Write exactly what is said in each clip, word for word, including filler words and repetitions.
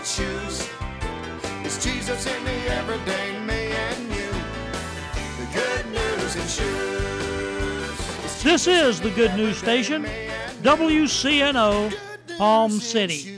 shoes. It's Jesus in the everyday me and you. The good news in shoes. This is the Good News Station, W C N O, Palm City.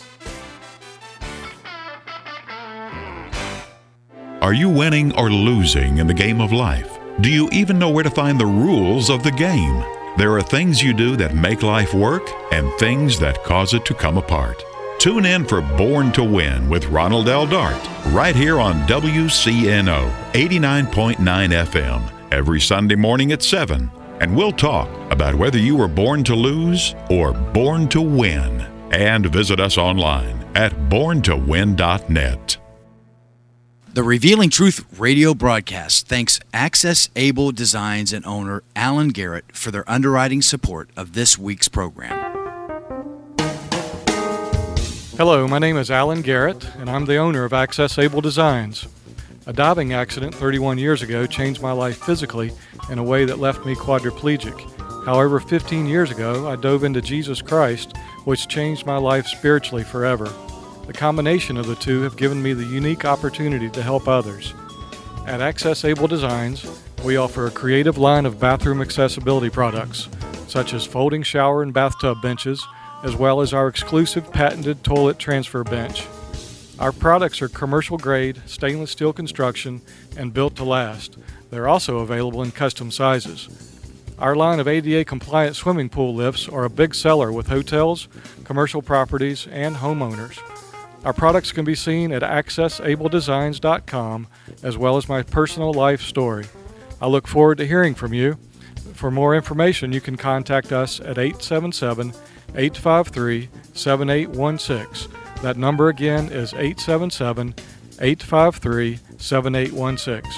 Are you winning or losing in the game of life? Do you even know where to find the rules of the game? There are things you do that make life work and things that cause it to come apart. Tune in for Born to Win with Ronald L. Dart right here on W C N O eighty-nine point nine F M every Sunday morning at seven. And we'll talk about whether you were born to lose or born to win. And visit us online at born to win dot net. The Revealing Truth radio broadcast thanks Access Able Designs and owner Alan Garrett for their underwriting support of this week's program. Hello, my name is Alan Garrett, and I'm the owner of Access Able Designs. A diving accident thirty-one years ago changed my life physically in a way that left me quadriplegic. However, fifteen years ago, I dove into Jesus Christ, which changed my life spiritually forever. The combination of the two have given me the unique opportunity to help others. At Access Able Designs, we offer a creative line of bathroom accessibility products, such as folding shower and bathtub benches, as well as our exclusive patented toilet transfer bench. Our products are commercial grade, stainless steel construction, and built to last. They're also available in custom sizes. Our line of A D A compliant swimming pool lifts are a big seller with hotels, commercial properties, and homeowners. Our products can be seen at access able designs dot com, as well as my personal life story. I look forward to hearing from you. For more information, you can contact us at eight seven seven, eight five three, seven eight one six. That number again is eight seven seven, eight five three, seven eight one six.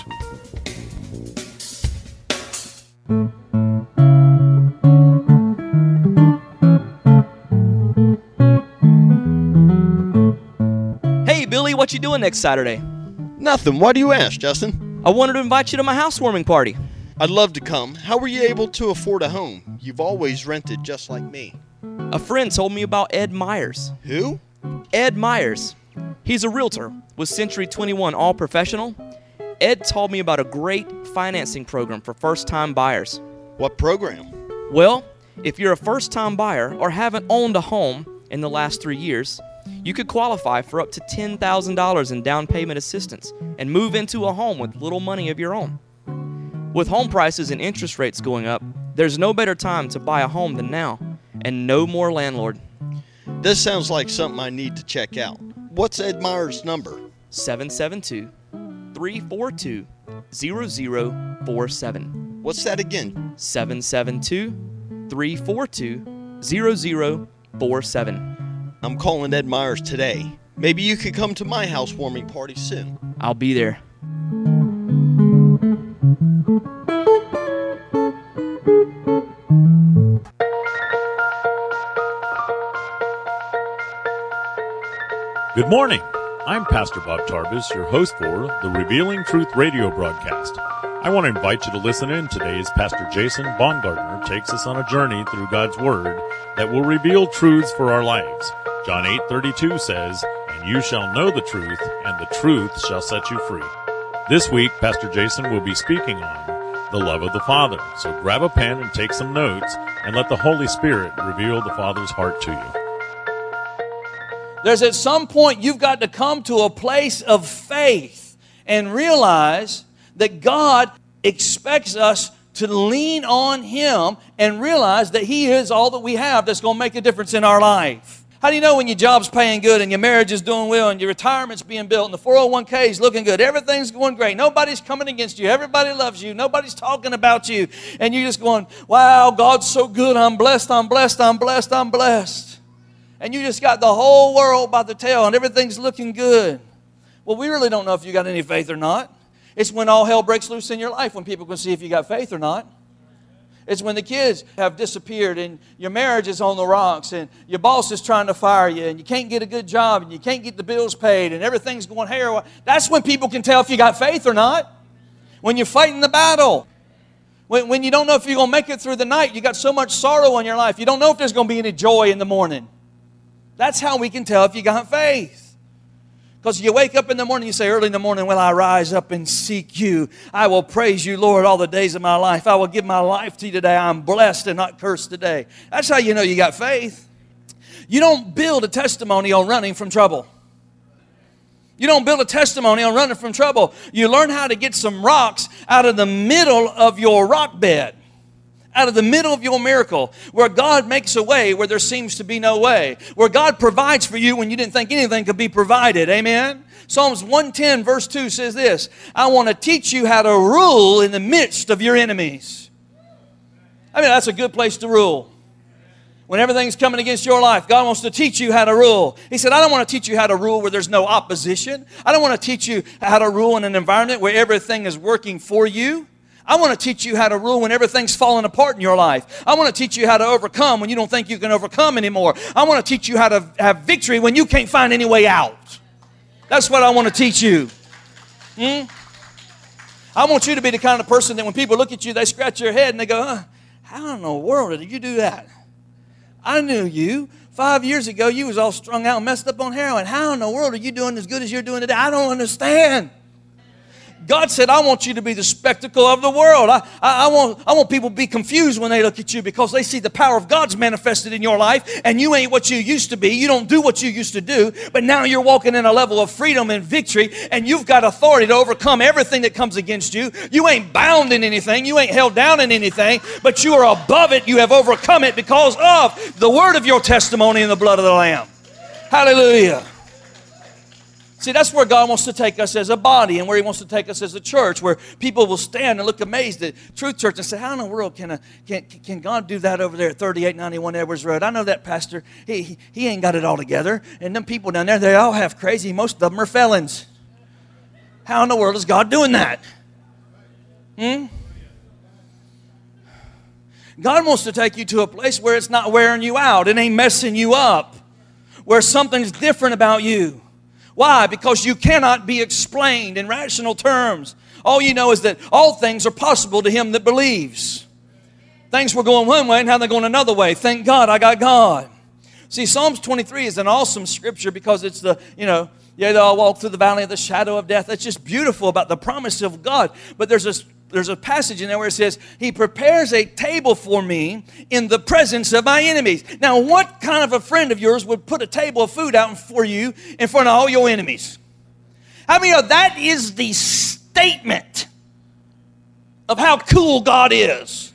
Hey, Billy, what you doing next Saturday? Nothing. Why do you ask, Justin? I wanted to invite you to my housewarming party. I'd love to come. How were you able to afford a home? You've always rented just like me. A friend told me about Ed Myers. Who? Ed Myers. He's a realtor with Century twenty-one All Professional. Ed told me about a great financing program for first-time buyers. What program? Well, if you're a first-time buyer or haven't owned a home in the last three years, you could qualify for up to ten thousand dollars in down payment assistance and move into a home with little money of your own. With home prices and interest rates going up, there's no better time to buy a home than now, and no more landlord. This sounds like something I need to check out. What's Ed Myers' number? seven seven two, three four two, zero zero four seven. What's that again? seven seven two, three four two, zero zero four seven. I'm calling Ed Myers today. Maybe you could come to my housewarming party soon. I'll be there. Good morning. I'm Pastor Bob Tarbus, your host for the Revealing Truth radio broadcast. I want to invite you to listen in today as Pastor Jason Baumgartner takes us on a journey through God's Word that will reveal truths for our lives. John eight thirty-two says, "And you shall know the truth, and the truth shall set you free." This week, Pastor Jason will be speaking on the love of the Father. So grab a pen and take some notes, and let the Holy Spirit reveal the Father's heart to you. There's at some point you've got to come to a place of faith and realize that God expects us to lean on Him and realize that He is all that we have that's going to make a difference in our life. How do you know when your job's paying good and your marriage is doing well and your retirement's being built and the four oh one k is looking good? Everything's going great. Nobody's coming against you. Everybody loves you. Nobody's talking about you. And you're just going, wow, God's so good. I'm blessed, I'm blessed, I'm blessed, I'm blessed. And you just got the whole world by the tail and everything's looking good. Well, we really don't know if you got any faith or not. It's when all hell breaks loose in your life when people can see if you got faith or not. It's when the kids have disappeared and your marriage is on the rocks and your boss is trying to fire you and you can't get a good job and you can't get the bills paid and everything's going haywire. That's when people can tell if you got faith or not. When you're fighting the battle. When, when you don't know if you're going to make it through the night. You got so much sorrow in your life. You don't know if there's going to be any joy in the morning. That's how we can tell if you got faith. Because you wake up in the morning, you say, early in the morning, will I rise up and seek you? I will praise you, Lord, all the days of my life. I will give my life to you today. I'm blessed and not cursed today. That's how you know you got faith. You don't build a testimony on running from trouble. You don't build a testimony on running from trouble. You learn how to get some rocks out of the middle of your rock bed. Out of the middle of your miracle, where God makes a way where there seems to be no way, where God provides for you when you didn't think anything could be provided. Amen? Psalms one ten verse two says this, I want to teach you how to rule in the midst of your enemies. I mean, that's a good place to rule. When everything's coming against your life, God wants to teach you how to rule. He said, I don't want to teach you how to rule where there's no opposition. I don't want to teach you how to rule in an environment where everything is working for you. I want to teach you how to rule when everything's falling apart in your life. I want to teach you how to overcome when you don't think you can overcome anymore. I want to teach you how to have victory when you can't find any way out. That's what I want to teach you. Hmm? I want you to be the kind of person that when people look at you, they scratch their head and they go, huh, how in the world did you do that? I knew you. Five years ago, you was all strung out and messed up on heroin. How in the world are you doing as good as you're doing today? I don't understand. God said, I want you to be the spectacle of the world. I, I, I, want, I want people to be confused when they look at you because they see the power of God's manifested in your life and you ain't what you used to be. You don't do what you used to do, but now you're walking in a level of freedom and victory and you've got authority to overcome everything that comes against you. You ain't bound in anything. You ain't held down in anything, but you are above it. You have overcome it because of the word of your testimony and the blood of the Lamb. Hallelujah. See, that's where God wants to take us as a body and where He wants to take us as a church, where people will stand and look amazed at Truth Church and say, how in the world can, a, can, can God do that over there at thirty-eight ninety-one Edwards Road? I know that pastor. He, he, he ain't got it all together. And them people down there, they all have crazy. Most of them are felons. How in the world is God doing that? Hmm? God wants to take you to a place where it's not wearing you out. It ain't messing you up. Where something's different about you. Why? Because you cannot be explained in rational terms. All you know is that all things are possible to him that believes. Things were going one way and now they're going another way. Thank God I got God. See, Psalms twenty-three is an awesome scripture because it's the, you know, yeah, they'll walk through the valley of the shadow of death. That's just beautiful about the promise of God. But there's a There's a passage in there where it says, He prepares a table for me in the presence of my enemies. Now, what kind of a friend of yours would put a table of food out for you in front of all your enemies? How many of that is the statement of how cool God is?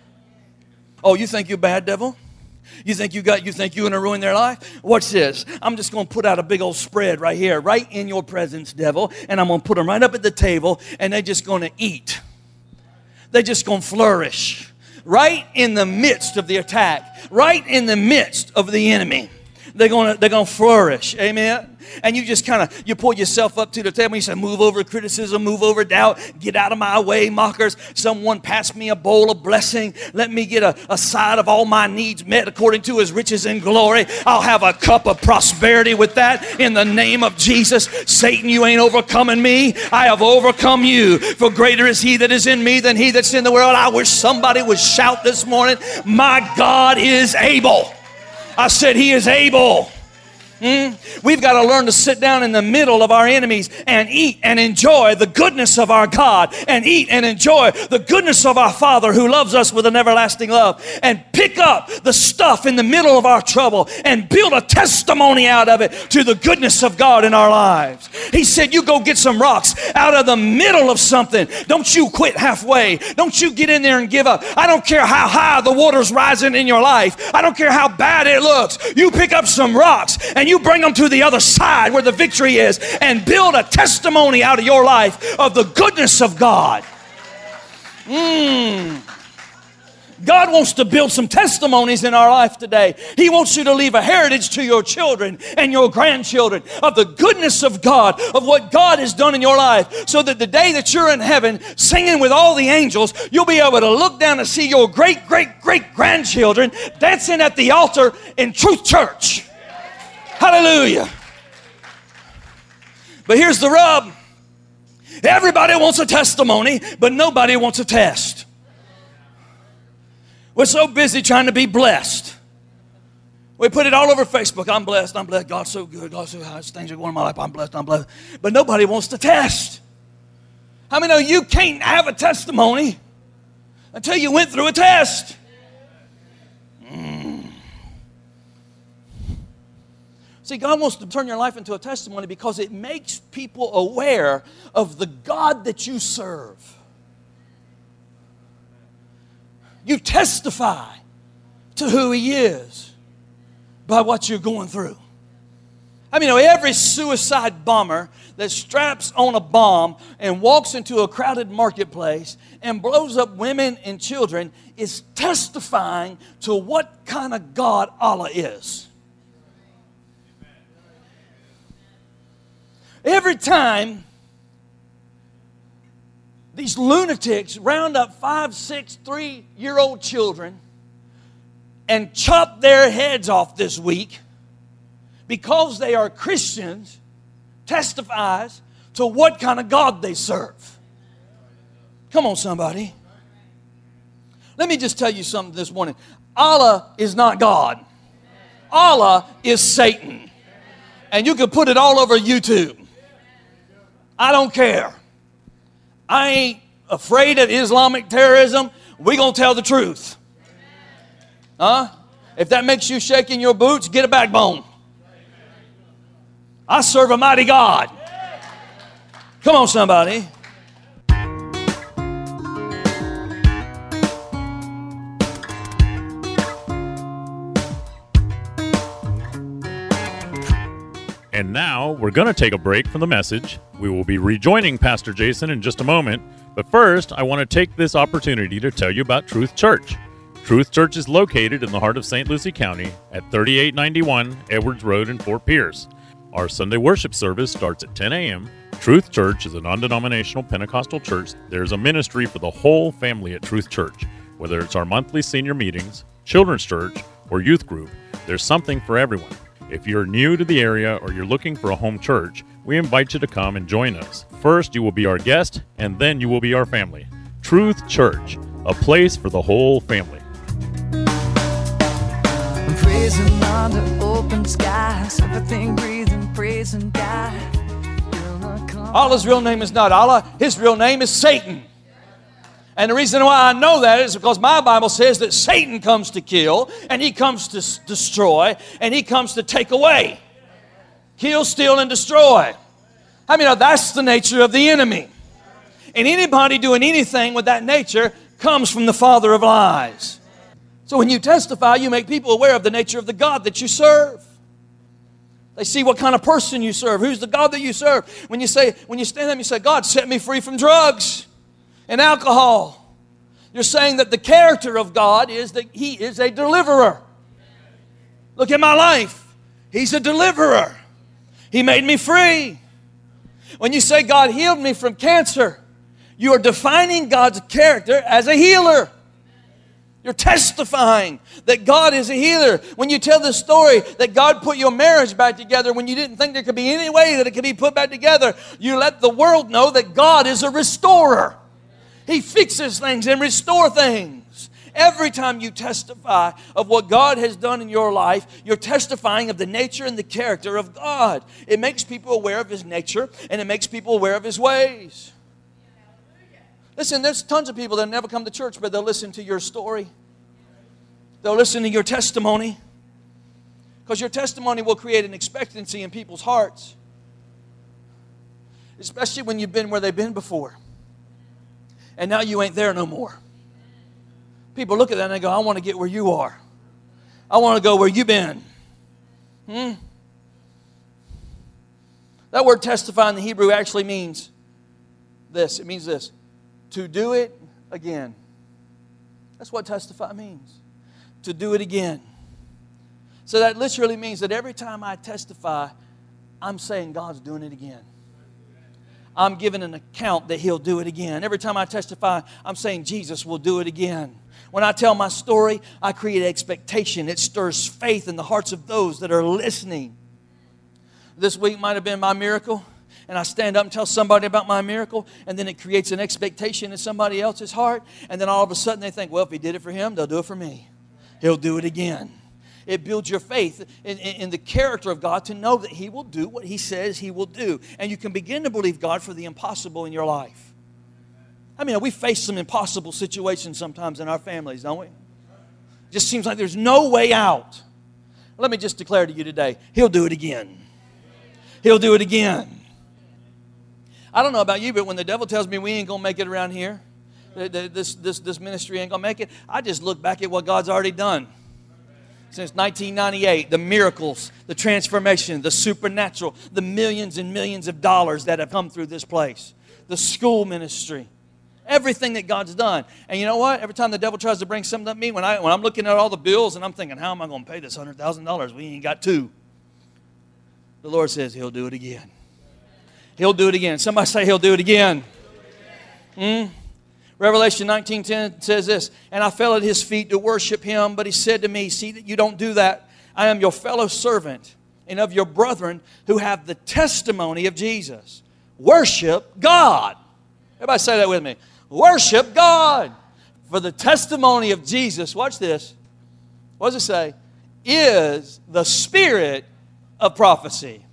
Oh, you think you're bad, devil? You think you got, you think you're going to ruin their life? Watch this. I'm just going to put out a big old spread right here, right in your presence, devil. And I'm going to put them right up at the table and they're just going to eat. They're just going to flourish right in the midst of the attack, right in the midst of the enemy. They're going to, they're going to flourish. Amen. And you just kind of, you pull yourself up to the table and you say, move over criticism, move over doubt, get out of my way, mockers. Someone pass me a bowl of blessing. Let me get a, a side of all my needs met according to his riches and glory. I'll have a cup of prosperity with that in the name of Jesus. Satan, you ain't overcoming me. I have overcome you. For greater is he that is in me than he that's in the world. I wish somebody would shout this morning, my God is able. I said he is able. Mm? We've got to learn to sit down in the middle of our enemies and eat and enjoy the goodness of our God and eat and enjoy the goodness of our Father who loves us with an everlasting love and pick up the stuff in the middle of our trouble and build a testimony out of it to the goodness of God in our lives. He said, you go get some rocks out of the middle of something. Don't you quit halfway. Don't you get in there and give up. I don't care how high the water's rising in your life. I don't care how bad it looks. You pick up some rocks and you You bring them to the other side where the victory is and build a testimony out of your life of the goodness of God. Mm. God wants to build some testimonies in our life today. He wants you to leave a heritage to your children and your grandchildren of the goodness of God, of what God has done in your life, so that the day that you're in heaven singing with all the angels, you'll be able to look down and see your great, great, great grandchildren dancing at the altar in Truth Church. Hallelujah. But here's the rub. Everybody wants a testimony, but nobody wants a test. We're so busy trying to be blessed. We put it all over Facebook. I'm blessed. I'm blessed. God's so good. God's so high. Things are going in my life. I'm blessed. I'm blessed. But nobody wants to test. How many know you can't have a testimony until you went through a test? Mm. See, God wants to turn your life into a testimony because it makes people aware of the God that you serve. You testify to who He is by what you're going through. I mean, you know, every suicide bomber that straps on a bomb and walks into a crowded marketplace and blows up women and children is testifying to what kind of God Allah is. Every time these lunatics round up five, six, three-year-old children and chop their heads off this week because they are Christians, testifies to what kind of God they serve. Come on, somebody. Let me just tell you something this morning. Allah is not God. Allah is Satan. And you can put it all over YouTube. I don't care. I ain't afraid of Islamic terrorism. We're going to tell the truth. Huh? If that makes you shake in your boots, get a backbone. I serve a mighty God. Come on, somebody. And now we're going to take a break from the message. We will be rejoining Pastor Jason in just a moment. But first, I want to take this opportunity to tell you about Truth Church. Truth Church is located in the heart of Saint Lucie County at thirty-eight ninety-one Edwards Road in Fort Pierce. Our Sunday worship service starts at ten a.m. Truth Church is a non-denominational Pentecostal church. There's a ministry for the whole family at Truth Church. Whether it's our monthly senior meetings, children's church, or youth group, there's something for everyone. If you're new to the area or you're looking for a home church, we invite you to come and join us. First, you will be our guest, and then you will be our family. Truth Church, a place for the whole family. I'm praising under open skies, everything breathing, praising God. Allah's real name is not Allah. His real name is Satan. And the reason why I know that is because my Bible says that Satan comes to kill, and he comes to s- destroy, and he comes to take away. Kill, steal, and destroy. I mean, that's the nature of the enemy. And anybody doing anything with that nature comes from the father of lies. So when you testify, you make people aware of the nature of the God that you serve. They see what kind of person you serve. Who's the God that you serve? When you say, when you stand up and you say, God, set me free from drugs and alcohol, you're saying that the character of God is that He is a deliverer. Look at my life. He's a deliverer. He made me free. When you say God healed me from cancer, you are defining God's character as a healer. You're testifying that God is a healer. When you tell the story that God put your marriage back together when you didn't think there could be any way that it could be put back together, you let the world know that God is a restorer. He fixes things and restores things. Every time you testify of what God has done in your life, you're testifying of the nature and the character of God. It makes people aware of His nature, and it makes people aware of His ways. Listen, there's tons of people that never come to church, but they'll listen to your story. They'll listen to your testimony. Because your testimony will create an expectancy in people's hearts. Especially when you've been where they've been before. And now you ain't there no more. People look at that and they go, I want to get where you are. I want to go where you've been. Hmm? That word testify in the Hebrew actually means this. It means this. To do it again. That's what testify means. To do it again. So that literally means that every time I testify, I'm saying God's doing it again. I'm giving an account that He'll do it again. Every time I testify, I'm saying Jesus will do it again. When I tell my story, I create expectation. It stirs faith in the hearts of those that are listening. This week might have been my miracle, and I stand up and tell somebody about my miracle, and then it creates an expectation in somebody else's heart, and then all of a sudden they think, well, if He did it for him, they'll do it for me. He'll do it again. It builds your faith in, in, in the character of God to know that He will do what He says He will do. And you can begin to believe God for the impossible in your life. I mean, we face some impossible situations sometimes in our families, don't we? It just seems like there's no way out. Let me just declare to you today, He'll do it again. He'll do it again. I don't know about you, but when the devil tells me we ain't going to make it around here, this, this, this ministry ain't going to make it, I just look back at what God's already done. Since nineteen ninety-eight, the miracles, the transformation, the supernatural, the millions and millions of dollars that have come through this place, the school ministry, everything that God's done. And you know what? Every time the devil tries to bring something up me, when, I, when I'm looking at all the bills and I'm thinking, how am I going to pay this one hundred thousand dollars? We ain't got two. The Lord says He'll do it again. He'll do it again. Somebody say He'll do it again. Hmm? Revelation nineteen ten says this, and I fell at His feet to worship Him, but He said to me, see that you don't do that. I am your fellow servant and of your brethren who have the testimony of Jesus. Worship God. Everybody say that with me. Worship God. For the testimony of Jesus, watch this. What does it say? Is the spirit of prophecy.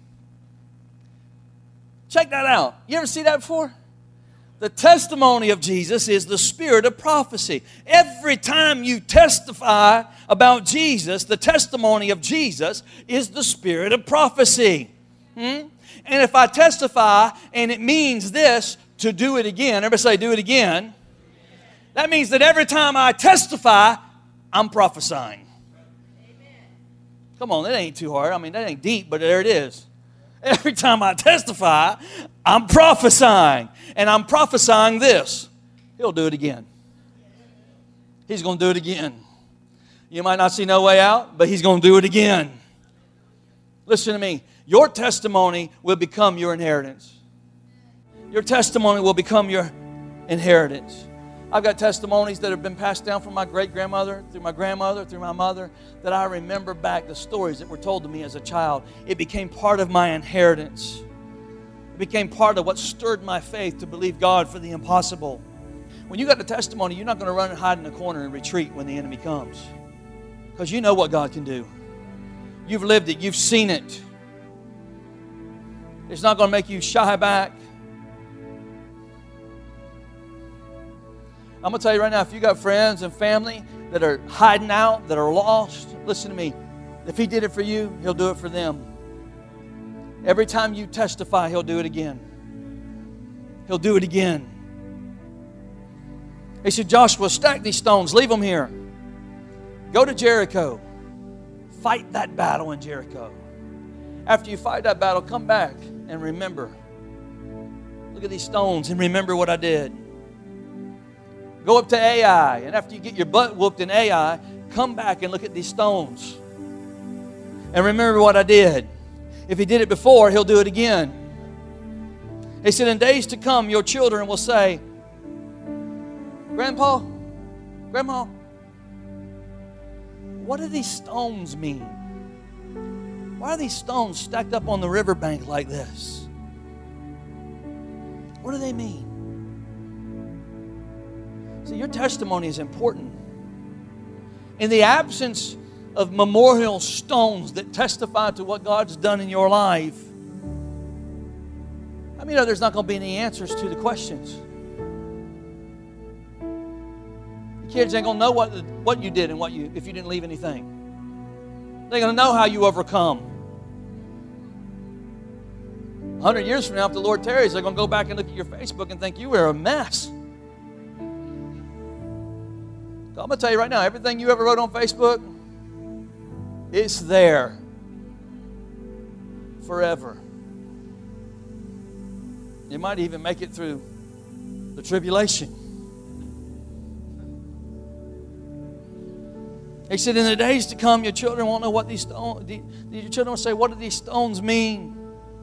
Check that out. You ever see that before? The testimony of Jesus is the spirit of prophecy. Every time you testify about Jesus, the testimony of Jesus is the spirit of prophecy. Hmm? And if I testify and it means this, to do it again, everybody say do it again. That means that every time I testify, I'm prophesying. Come on, that ain't too hard. I mean, that ain't deep, but there it is. Every time I testify, I'm prophesying. And I'm prophesying this. He'll do it again. He's going to do it again. You might not see no way out, but He's going to do it again. Listen to me. Your testimony will become your inheritance. Your testimony will become your inheritance. I've got testimonies that have been passed down from my great-grandmother, through my grandmother, through my mother, that I remember back the stories that were told to me as a child. It became part of my inheritance. It became part of what stirred my faith to believe God for the impossible. When you got the testimony, you're not going to run and hide in the corner and retreat when the enemy comes. Because you know what God can do. You've lived it. You've seen it. It's not going to make you shy back. I'm going to tell you right now, if you got friends and family that are hiding out, that are lost, listen to me. If He did it for you, He'll do it for them. Every time you testify, He'll do it again. He'll do it again. He said, Joshua, stack these stones. Leave them here. Go to Jericho. Fight that battle in Jericho. After you fight that battle, come back and remember. Look at these stones and remember what I did. Go up to Ai, and after you get your butt whooped in Ai, come back and look at these stones. And remember what I did. If He did it before, He'll do it again. He said, in days to come, your children will say, Grandpa, Grandma, what do these stones mean? Why are these stones stacked up on the riverbank like this? What do they mean? See, your testimony is important. In the absence of memorial stones that testify to what God's done in your life, I mean, you know, there's not going to be any answers to the questions. The kids ain't going to know what, what you did and what you if you didn't leave anything. They're going to know how you overcome. A hundred years from now, if the Lord tarries, they're going to go back and look at your Facebook and think you were a mess. I'm going to tell you right now, everything you ever wrote on Facebook, it's there forever. You might even make it through the tribulation. He said, in the days to come, your children won't know what these stones, your children will say, what do these stones mean?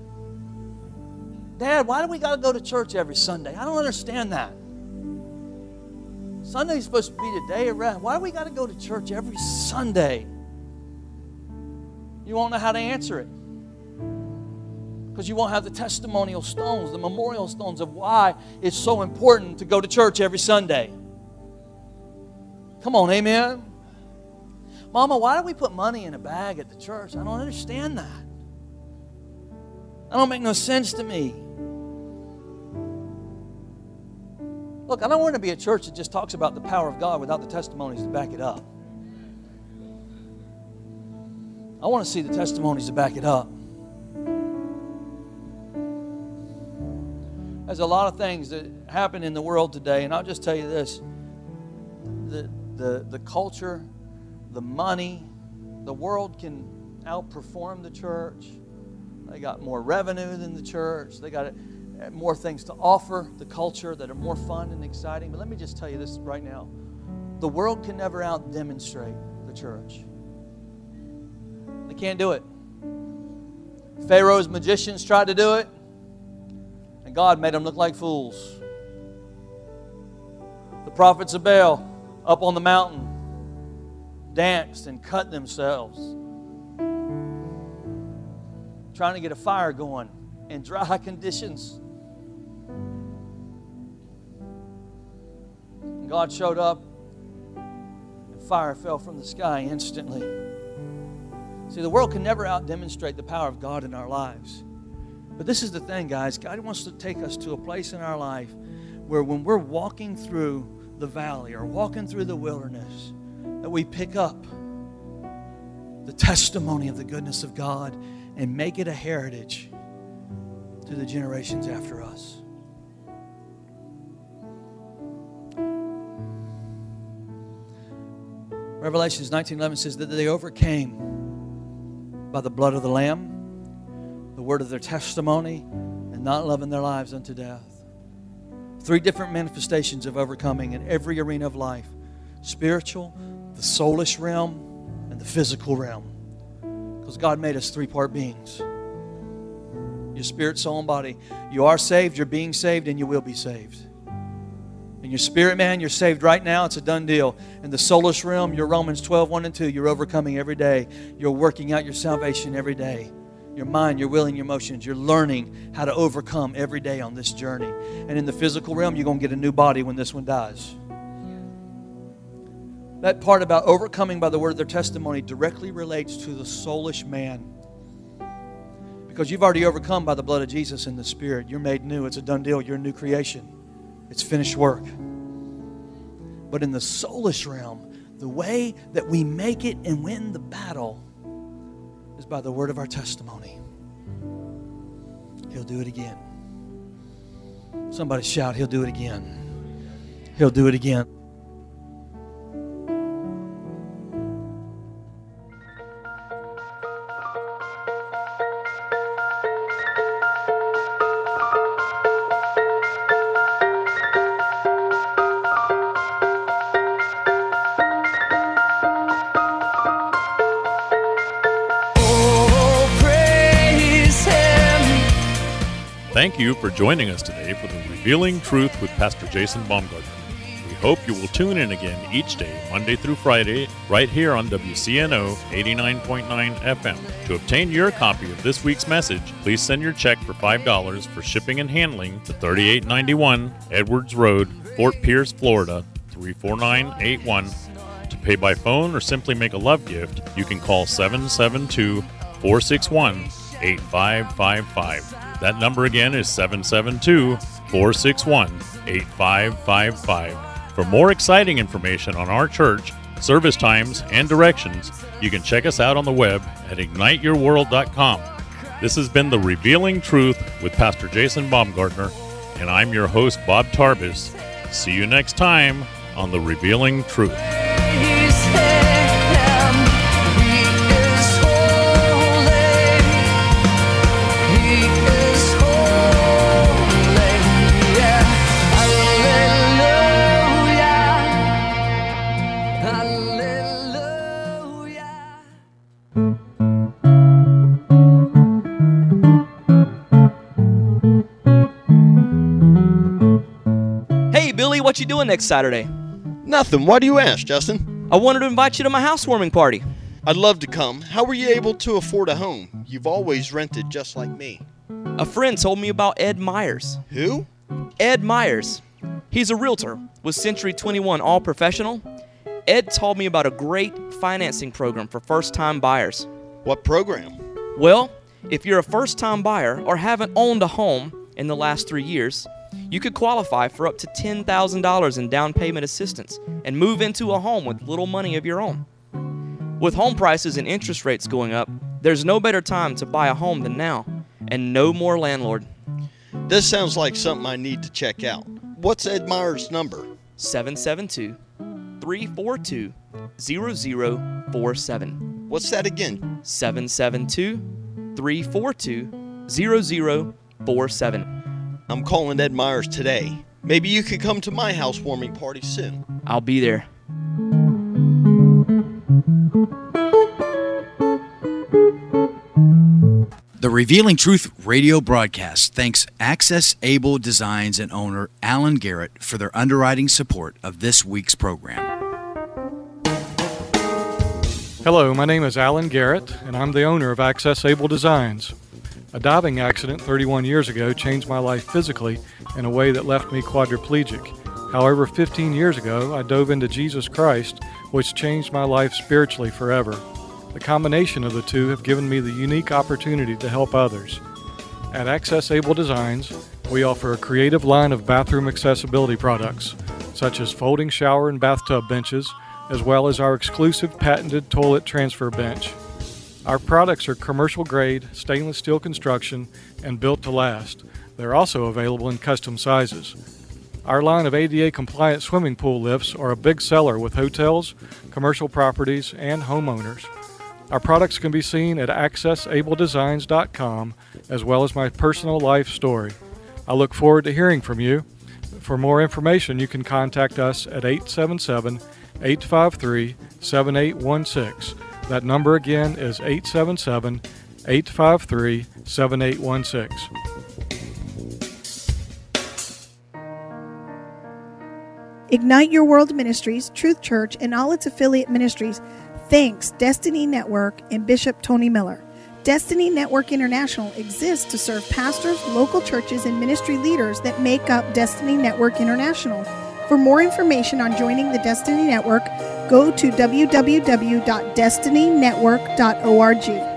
Dad, why do we got to go to church every Sunday? I don't understand that. Sunday's supposed to be the day of rest. Why do we got to go to church every Sunday? You won't know how to answer it. Because you won't have the testimonial stones, the memorial stones of why it's so important to go to church every Sunday. Come on, amen? Mama, why do we put money in a bag at the church? I don't understand that. That don't make no sense to me. Look, I don't want to be a church that just talks about the power of God without the testimonies to back it up. I want to see the testimonies to back it up. There's a lot of things that happen in the world today, and I'll just tell you this. The, the, the culture, the money, the world can outperform the church. They got more revenue than the church. They got more things to offer the culture that are more fun and exciting. But let me just tell you this right now. The world can never out-demonstrate the church. They can't do it. Pharaoh's magicians tried to do it, and God made them look like fools. The prophets of Baal up on the mountain danced and cut themselves, trying to get a fire going in dry conditions. And God showed up, and fire fell from the sky instantly. See, the world can never out-demonstrate the power of God in our lives. But this is the thing, guys. God wants to take us to a place in our life where when we're walking through the valley or walking through the wilderness, that we pick up the testimony of the goodness of God and make it a heritage to the generations after us. Revelations nineteen eleven says that they overcame by the blood of the Lamb, the word of their testimony, and not loving their lives unto death. Three different manifestations of overcoming in every arena of life: spiritual, the soulish realm, and the physical realm. Because God made us three-part beings. Your spirit, soul, and body. You are saved, you're being saved, and you will be saved. In your spirit, man, you're saved right now. It's a done deal. In the soulish realm, you're Romans twelve, one and two. You're overcoming every day. You're working out your salvation every day. Your mind, your will, and your emotions. You're learning how to overcome every day on this journey. And in the physical realm, you're going to get a new body when this one dies. That part about overcoming by the word of their testimony directly relates to the soulish man. Because you've already overcome by the blood of Jesus in the Spirit. You're made new. It's a done deal. You're a new creation. It's finished work. But in the soulish realm, the way that we make it and win the battle is by the word of our testimony. He'll do it again. Somebody shout, He'll do it again. He'll do it again. Thank you for joining us today for the Revealing Truth with Pastor Jason Baumgartner. We hope you will tune in again each day, Monday through Friday, right here on W C N O eighty-nine point nine F M. To obtain your copy of this week's message, please send your check for five dollars for shipping and handling to thirty-eight ninety-one Edwards Road, Fort Pierce, Florida, three four nine eight one. To pay by phone or simply make a love gift, you can call seven seven two, four six one, eight five five five. That number again is seven seven two, four six one, eight five five five. For more exciting information on our church, service times, and directions, you can check us out on the web at ignite your world dot com. This has been The Revealing Truth with Pastor Jason Baumgartner, and I'm your host, Bob Tarbis. See you next time on The Revealing Truth. What you doing next Saturday? Nothing. Why do you ask, Justin? I wanted to invite you to my housewarming party. I'd love to come. How were you able to afford a home? You've always rented just like me. A friend told me about Ed Myers. Who? Ed Myers. He's a realtor with Century twenty-one All Professional, Ed told me about a great financing program for first-time buyers. What program? Well, if you're a first-time buyer or haven't owned a home in the last three years, you could qualify for up to ten thousand dollars in down payment assistance and move into a home with little money of your own. With home prices and interest rates going up, there's no better time to buy a home than now, and no more landlord. This sounds like something I need to check out. What's Ed Myers' number? seven seven two, three four two, zero zero four seven. What's that again? seven seven two, three four two, zero zero four seven. I'm calling Ed Myers today. Maybe you could come to my housewarming party soon. I'll be there. The Revealing Truth radio broadcast thanks Access Able Designs and owner Alan Garrett for their underwriting support of this week's program. Hello, my name is Alan Garrett, and I'm the owner of Access Able Designs. A diving accident thirty-one years ago changed my life physically in a way that left me quadriplegic. However, fifteen years ago, I dove into Jesus Christ, which changed my life spiritually forever. The combination of the two have given me the unique opportunity to help others. At Access Able Designs, we offer a creative line of bathroom accessibility products, such as folding shower and bathtub benches, as well as our exclusive patented toilet transfer bench. Our products are commercial-grade, stainless steel construction, and built to last. They're also available in custom sizes. Our line of A D A-compliant swimming pool lifts are a big seller with hotels, commercial properties, and homeowners. Our products can be seen at access able designs dot com, as well as my personal life story. I look forward to hearing from you. For more information, you can contact us at eight seven seven, eight five three, seven eight one six. That number again is eight seven seven, eight five three, seven eight one six. Ignite Your World Ministries, Truth Church, and all its affiliate ministries thanks Destiny Network and Bishop Tony Miller. Destiny Network International exists to serve pastors, local churches, and ministry leaders that make up Destiny Network International. For more information on joining the Destiny Network, go to w w w dot destiny network dot org.